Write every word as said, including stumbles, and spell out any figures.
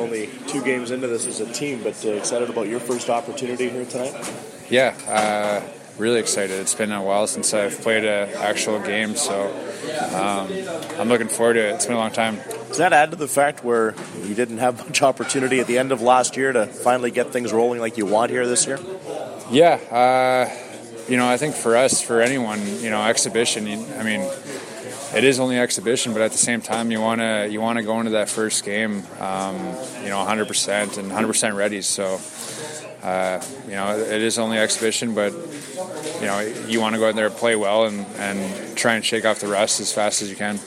only two games into this as a team, but uh, excited about your first opportunity here tonight? Yeah, uh, really excited. It's been a while since I've played an actual game, so um, I'm looking forward to it. It's been a long time. Does that add to the fact where you didn't have much opportunity at the end of last year to finally get things rolling like you want here this year? Yeah, uh, you know, I think for us, for anyone, you know, exhibition, I mean, it is only exhibition, but at the same time, you want to you want to go into that first game, um, you know, one hundred percent and one hundred percent ready. So, uh, you know, it is only exhibition, but you know, you want to go out there and play well and, and try and shake off the rust as fast as you can.